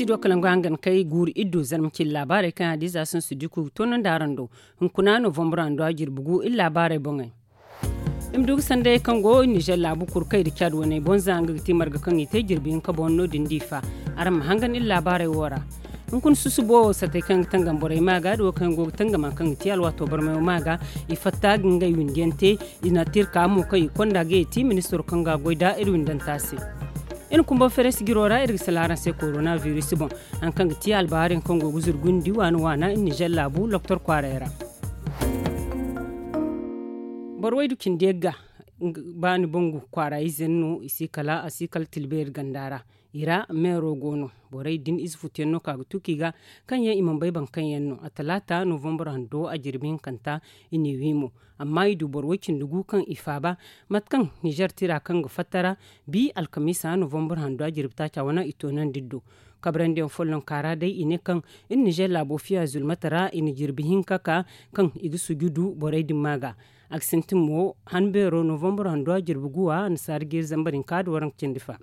studio kalangangan kai guri iddu zarmkin labarai kan hadiza sun su diku tonon darando hunkuna november ando ajirbugu il labarai bongai imdug sande kan go Niger labu kurkai da kyad wani bonza an gati marga kan ite jirbin ka bonno dindifa aram hangan il labarai wora kun susubo sate kan tangan borai maga do kan go tangama kan ti alwato barmai maga ifatta ginga windente ina tirka mu kai konda ge ti minister kan ga goida irwin dan tasi in kumba feres girora irin salaran se coronavirus bon an kan ti albarin kan go guzur gundi wana in Niger labu Dr. Kwarera barwai dukin dega bani bongu kwara izenno isikala asikal tilber gandara ira mero gono borai din isfutenno kaga tukiga kanya imam bai ban kanyanno a talata november hando a jirbin kanta ini wimo amma idu borwakin dugu kan ifaba matkan Niger tira kan ga fatara bi alkamisa november hando a jirbta ta wana itonan diddo kabran den follon kara dai ine kan in Niger labo fiya zulmatara in jirbihin kaka kan igisu gudu borai din maga aksentin mo hanbero november hando a jirbuguwa an sargir zambarin kadwaran cindifa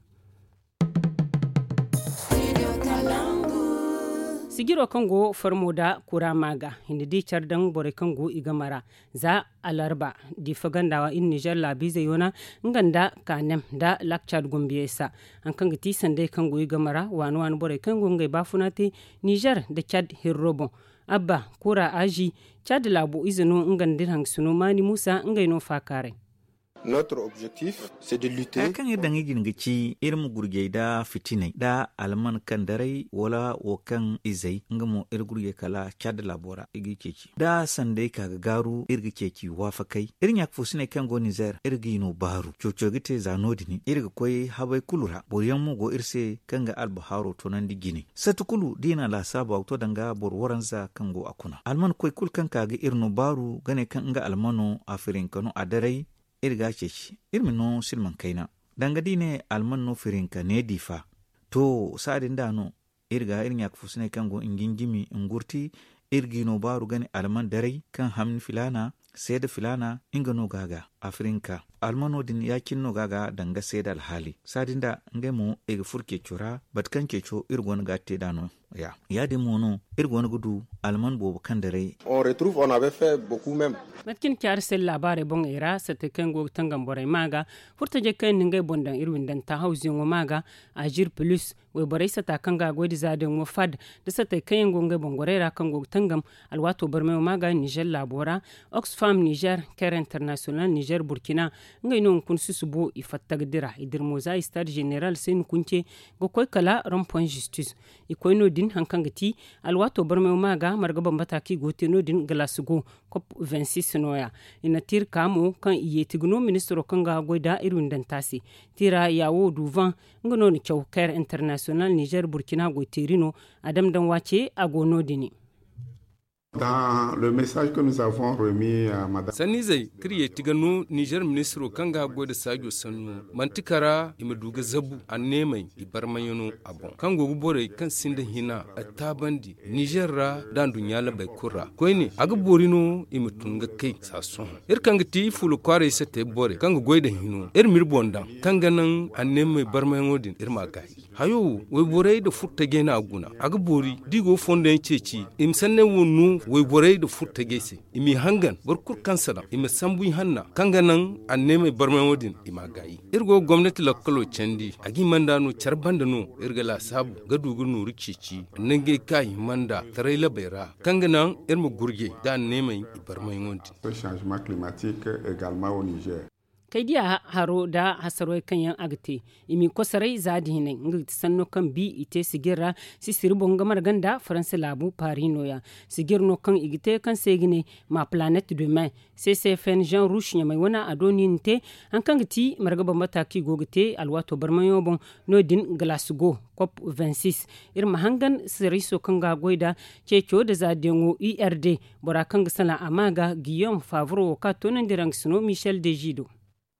sigiro kango farmoda kura maga hindi di chardan bore kango igamara za alarba di fagandawa in Niger labi zayona nganda kanem da lakchad gombiesa an kanga ti sande kango igamara wanu bore kango ngai bafunati Niger da Chad hirrobo abba kura aji Chad labo izino ngandir hangsuno mani Musa ngai no fakare. Notre objectif, c'est de lutter. Kan yadda ngin gici irin gurge da fitinai da alman kan darai wala wo kan izai ngamo gurge kala Chad labora igi keki. Da sande ka garu irgi keki wafa kai. Irin yak fusine kan go Niger irgi no baru. Coco gite zanodini irgi koy habai kulura. Boriyan mu go irse kan ga albaharo tonan di gine. Satukulu dina la saba to danga bor waranza kan go akuna. Alman koy kul kan ka ga irno baru gane kan ga almano afirin kanu a darai irga ceci irmi no silman kaina dangadi ne alman no firinka ne difa to sadin da no irga irin yak fusne kango ingingimi ngurti irgi no baru gani alman darai kan hamni filana seda filana inga no gaga afrinka almano din yakin no gaga danga seda alhali sadin da ngemo ega furke cura batkan keco irgon gatte dano ya de mono irgon gudu alman bobo kan darai on avait fait beaucoup même matkin kyar sel labare bon era sate kango tangam borai maga furta je kan ngai bondan irwin dan ta hauzin wa maga ajir plus we borai sata kanga godi zaden wa fad da sate kan ngai bongorera kango tangam alwato barme maga Niger labora Oxfam Niger Care International Niger Burkina ngai non kun susubo ifattagdira idirmoza stade general sen kunce go koy kala rond-point justice ikoy no din hankangati alwato barme maga margaban bataki gote no din glasugo cop 26 noya ina tir kamo kan iye tigno ministro kanga goida irun dan tasi tira yawo duvan ngono ni Care International Niger Burkina go tirino adam dan wace agono dini. Dans le message que nous avons remis à Madame Sani zai kriye tiganu Niger ministro kanga gode sajo sanu mantikara imaduga zabu annemai ibarmayano abon kango gubore kan sinda hina atabandi Niger ra dan dunya la bai kurra koyni aga borino imutunga kai sason kanga ti fulu kware sete bore kanga goida hino mirbonda kanga nan annemai barmayano din gai hayo we bore da futta gena aguna aga bori digo fonden ceci imsanne wonu we bore da futta gese imi hangan barkur kansala imi sambu hanna kanga nan anneme barman wodin gai irgo gwamnati lokalo candi agi manda no charbanda no irga la sabu gadugu no rikici nange kai manda tarayla bayra kanga nan irmu gurge da anneme barman wodin le changement climatique également au Niger. Kai dia haro da hasaro kanyan agte imi kosarai zadi hinen ngi sanno kan bi ite sigira si sirbon gamar ganda France labu parino ya sigirno kan igite kan segine ma planète demain CCFN Jean Rouch nyamai wana adoni nte an kan giti margaba mataki gogite alwato barmayo bon nodin Glasgow COP 26 irma hangan siriso kan ga goida cecho da zadengo IRD bora kan sala amaga Guillaume Favreau ka tonan dirang suno Michel Dejido.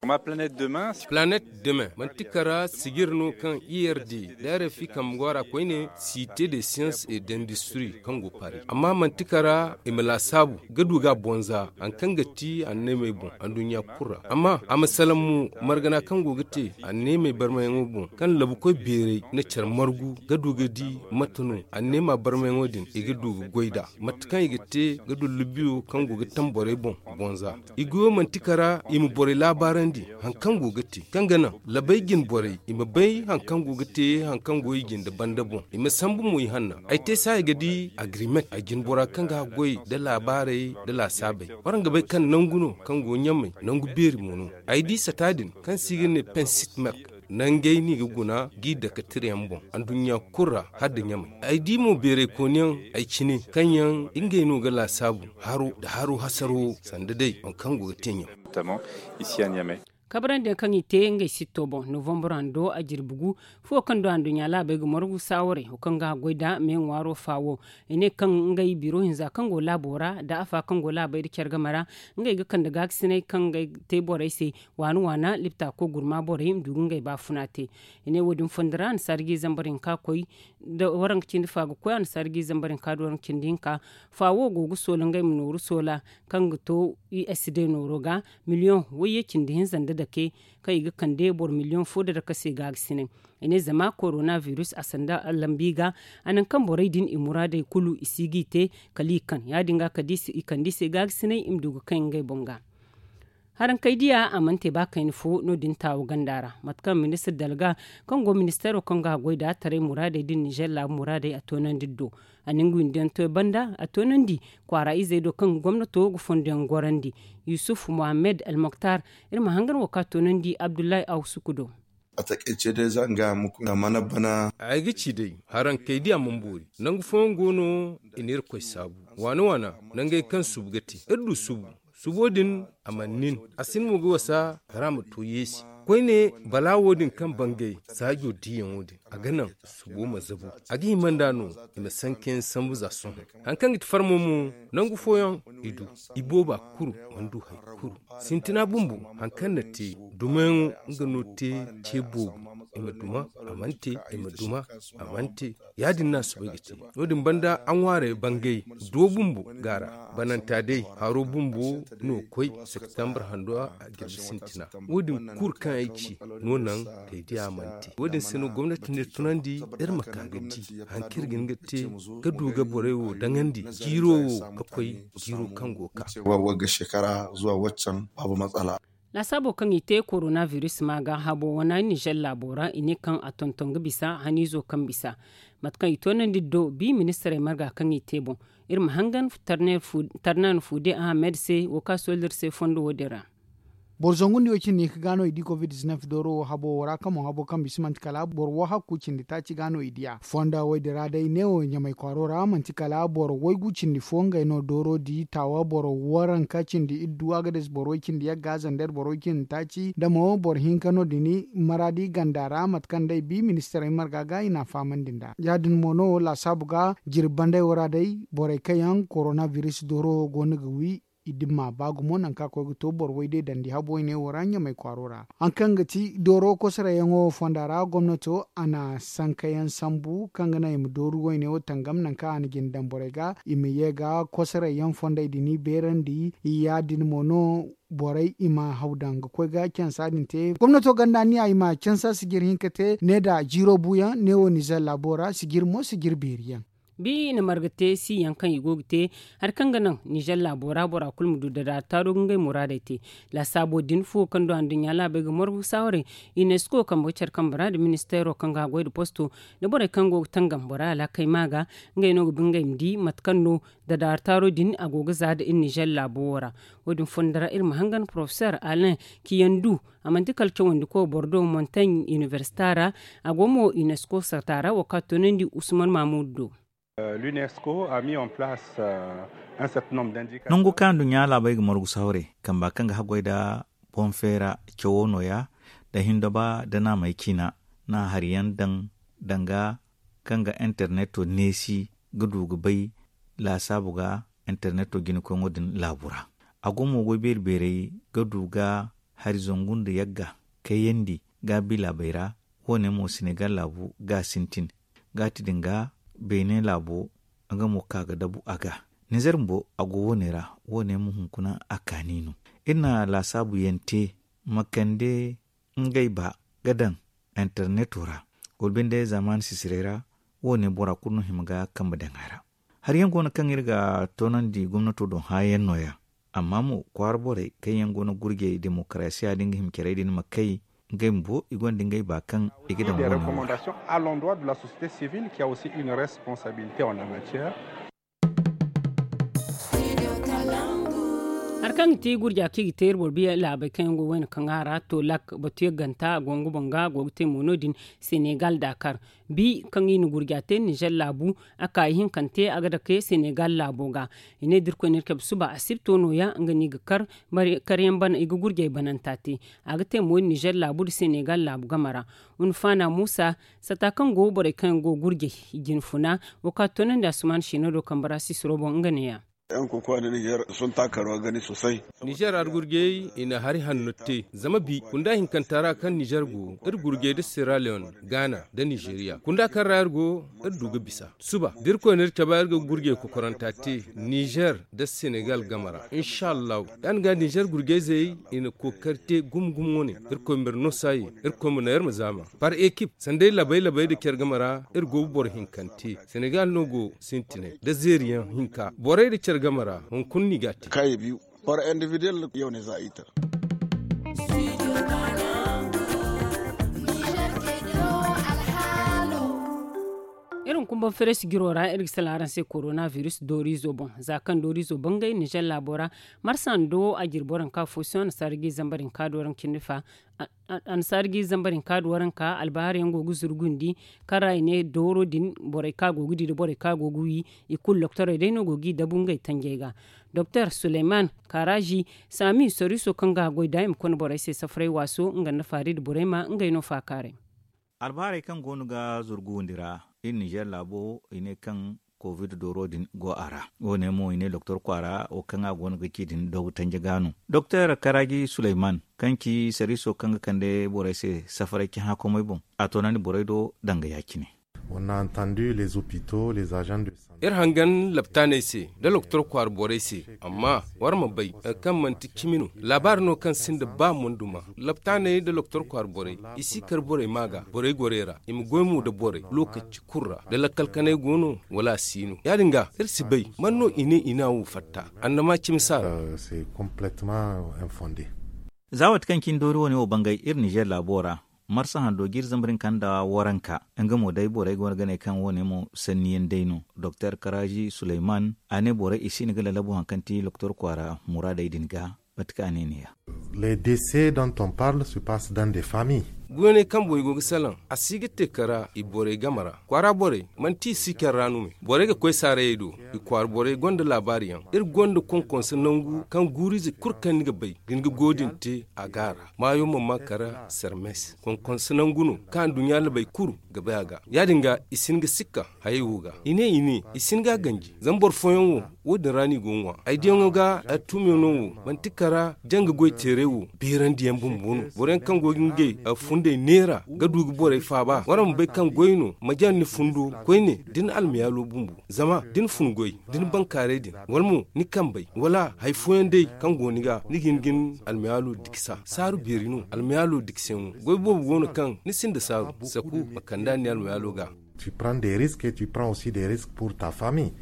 Ma planète demain. Planète demain. Mantikara sigirno kan IRD. Dare fi kam gwara koine Cité des sciences et d'industrie kango Paris. Amma mantikara imala sabu gaduga bonza an kangati an neme bon an dunya kura. Amma amasalamu margana kango gate an neme barmayango bon kan labu koy bere na char margu gaduga di matano an nema barmayango din e gaduga goida. Matkan igate gadu lubiyo kango gatan bore bon bonza. Iguyo mantikara imu bore labaran hankan gogati kangana labaigin bore ima bai hankan gogati hankan goyigin da bandabo ima sambu mu hanna ai te sai gadi agreement a gin bora kanga goyi da labarai da la sabai waranga bai kan nanguno kan go nyamai nangu beri mono ai di satadin kan sigin ne pensit mak nangai ni guna gida ka tiryan bon an dunya kurra hadda nyamai ai di mo bere konyan ai cine kanyan ingai no ga la sabu haru hasaro sanda dai an kan gogati nya notamment ici à Niamey. Kabran da kan ite ngai sitto bon November ando a jirbugu fo kan do andu nyala be gumorgu sawre o kan ga goida men waro fawo ene kan ngai biro hinza kan go labora da afa kan go labai dikar gamara ngai ga kan daga sine kan ngai te bore se wanu wana lipta ko gurma bore im dugun ngai ba funate ene wodin fondran sargi zambarin ka koi da waran kin fa go an sargi zambarin ka do waran kin dinka fawo gogu solan ngai mu noru sola kan to USD noroga million waye kin din zanda da ke kai ga kan debor miliyon foda da kase ga sinin ine zama coronavirus a sanda lambiga anan kan borai din imura da kulu isigite kalikan ya dinga kadisi ikandise ga sinin imduga kan ngai bonga haran kai diya amante ba kai nufo no din tawo gandara matkan minister dalga kan go ministero kan ga goida tare murade din Niger la murade a tonan diddo anin gwindin to banda a tonan di kwara ize do kan gwamnato go fonden gorandi Yusuf Muhammad Al-Muqtar irma hangar waka tonan di Abdullahi Ausukudo a takaice dai zan ga muku na mana bana a gici dai haran kai diya mamburi nan gufon gono inir koi sabu wana nan gai kan subgati irdu subodin amannin asin mugu wasa haramu to yesi koi ne balawodin kan bangai sagyo diyan wodin a ganan subo mazabu a gi mandano ina sanken sambu za son hankan git farmo mu nan gufoyan idu iboba kuru mandu hay kuru sintina bumbu hankan na te dumen ngano te chebo ima duma amante yadin nasu bai gite wodin banda an ware bangai do bumbu gara bananta dai haro bumbu no koi september handwa a girbi sintina wodin kurkan aiki nonan kai dia amante wodin sino gwamnati ne tunandi yar makagati hankir gingate gadu ga borewo dangandi jiro akwai jiro kango ka cewa ga shekara zuwa waccan babu matsala la sabo kan ite coronavirus maga habo wana Niger labora ine kan atontonga bisa hanizo kan bisa matkan itonan diddo bi ministre marga kan ite bon irma hangan tarnan fude Ahmed se woka solder se fondo wodera borzongundi ochinni gano idi covid-19 doro habo wara kamo habo kam bismant kala bor wo hakku chindi tachi gano idia fonda woydira dai neo nyamai kwarora manti kala bor woygu chindi fonga no doro di tawa bor waran ka chindi iddu agades bor chindi ya gazander bor kin tachi damo bor hinkano dini maradi gandara matkan dai bi minister margaga ina famandinda yadin mono la sabuga jirbande wara dai bor kayan coronavirus doro gonugwi idimma bagu mon an ka ko to bor wayde dandi habo ne waranya mai kwarora an kan gati doro ko sara yango fondara gwamnato ana sankayan sambu kan gana im doru wayne o tangam nan ka an gindan borega imi yega ko sara yan fonda dini berandi ya din mono borai ima haudanga ko ga kyan sadin te gwamnato ganda ni ay ma kyan sa sigir hinkate ne da jiro buya ne woni za labora sigir mo sigir beriyan bi na margate si yankan igogte har kan ganan Niger labora bora kulmudu da taro ngai muradete la sabo din fu kan do andin yala be ga morgu sawre UNESCO kan bocer kan bara da ministero kan ga goid posto da bora kan go tangam bora la kai maga ngai no bingai mdi matkanno da taro din agoga zada in Niger labora wodin fondara irma hangan professeur Alain Kiyandu amanti kalcho wandi ko Bordeaux Montagne Universitara agomo UNESCO satara wakatonendi Usman Mahmoudou. L'UNESCO a mis en place un certain nombre d'indicateurs. Nungu kandu nyala bai ga morgu sawre kamba kanga hagoida bonfera chowono ya da hindoba da na mai kina na hariyan danga kanga interneto nesi gudu bai la sabuga interneto gini ko ngodin labura agomo go berbere gudu ga har zongun da yagga kayendi ga bilabaira wone mo Senegal labu ga sintin ga tidinga Benin labu aga mo kaga dabu aga Niger mbo ago wonera wone mu hunkuna akaninu ina la sabu yente makande ngai ba gadan internetura golbinde zaman sisirera wone bora kunu himga kamba dangara har yango na kan irga tonan di gwamnato don hayen noya amma mu kwarbore kan yango na gurge demokrasiya dinga himkere din makai ngembo igonde ngai ba kan igida des recommandations à l'endroit de la société civile qui a aussi une responsabilité en la matière. harkan ti gurja ki ter borbiya labai kan go wen kan ara to lak botiya ganta gongo bonga gogte monodin Senegal Dakar bi kan yin gurja te Niger labu aka yin kante aga da ke Senegal laboga ine dirko ne kab suba asibto no ya ngani gakar bari karyan ban igu gurje banantati aga te mo Niger labu Senegal labu gamara un fana Musa satakan go bore kan go gurje jinfuna wakatonan da suman shino kan barasi surobo ngane ya 'yan kokowa na Nijar sun taka rawa gani sosai. Nijar ar gurge ina hari hannutte zama bi kunda hinkantara kan Nijar go ir gurge da Sierra Leone, Ghana da Nigeria. Kunda kan rayar go ir duga bisa. Suba dirko ne ta bayar ga gurge ko korantati Niger da Senegal gamara. Inshallah dan ga Niger gurge zai ina kokarte gumgum woni ir ko mirno sai ir ko mun yar mazama. Par ekip sandai labai da kyar gamara ir go bor hinkanti. Senegal no go sintine da zeriyan hinka. Borai da kyar gamara hun kunni gati kai biyu for individual yau ne za a yi ta irin kumban fresh girora irin salaran sai coronavirus dori zobon zakan dori zobon gai Niger labora marsan do a girboran ka fusion sargi zambarin kadoran kinifa an sargi zambarin kadoran ka albaharin gogu zurgundi karai ne doro din borai ka gogu di borai ka gogu yi ikul doctor dai no gogi dabun gai tangega Dr. Suleiman Karaji sami soriso kanga goi daim kon borai sai safrai waso ngan Farid Burema ngai no fakare albare kan gonu ga zurgundira in Niger labo ine kan covid doro din go ara wone mo ine Dr. Kwara o kan gonu ga kidin do tanje gano Dr. Karagi Suleiman kanki sariso kanga kande borai se safare ki ha komai bon atonani borai do danga yakine. On a entendu les hôpitaux, les agents de santé. Hangan laptane se da Dr. Kwar bore se amma war ma bai kan manti kimino labar no kan sinda ba munduma laptane da Dr. Kwar bore isi kar bore maga bore gorera im goymu da bore lokaci kurra da lakalkane gono wala sino ya dinga irsi bai manno ina wu fatta annama kimsa c'est complètement infondé. Zawat kankin dori woni o bangai ir Niger labora marsa hando gir zambarin kanda waranka nga mo dai borai gona gane kan wone mo sanniyen daino Dr. Karaji Suleiman ane borai isi ni gala labu hankanti Dr. Kwara murada idinga batka aneniya. Les décès dont on parle se passent dans des familles. Gwene kan boy go salan asigete kara i bore gamara kwara bore manti sikar ranu me bore ga koy sare yedo i kwar bore gonda labariyan gonda konkon nangu kan gurizi kurkan ni ga bay gin ga godin te agara mayo mamma kara sermes konkon nanguno kan dunya la bay kuru ga bayaga yadinga isin ga sikka hayuga ine isin ga ganji zambor foyon wo da rani gonwa ai diyon ga atumiyo no mantikara janga goy terewu birandi yambumbuno bore kan gogin ge funde nera ga dugu bore fa ba waran bai kan goyno majan ni fundo koyne din almiyalo bumbu zama din fungoy din bankare din walmu ni kan bai wala haifoyen dai kan goniga ni gingin almiyalo diksa saru birinu almiyalo diksen goy bobu gono kan ni sinda saru saku makanda ni almiyalo ga tu prends des risques et tu prends aussi des risques pour ta famille.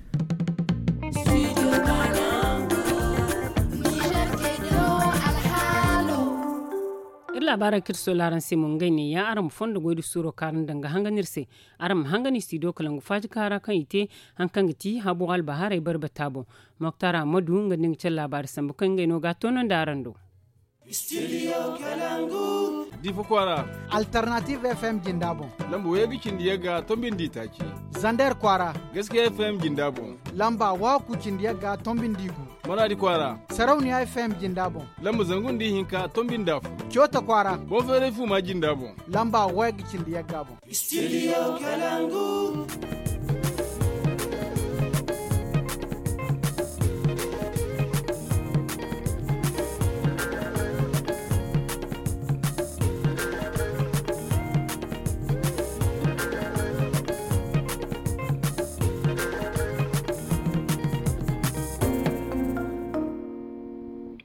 labaran kirso laran simon gani ya aram fondo goydu suro karan danga hanganirse aram hangani studio kalangu faji kara kan ite hankangiti habu al bahare barbatabo moktara madu nganding cel labar sambu kan gaino ga tonon darando studio kalangu difu kwara alternative fm jindabo lambo yegi cindiyaga tombin ditaki zander kwara gaskiya fm jindabo lamba waku cindiyaga tombin digu maradi kwara sarauniya fm jindabo lambo zangun di hinka tombin dafu kyota kwara bofere fu ma jindabo lamba wegi cindiyaga studio kalangu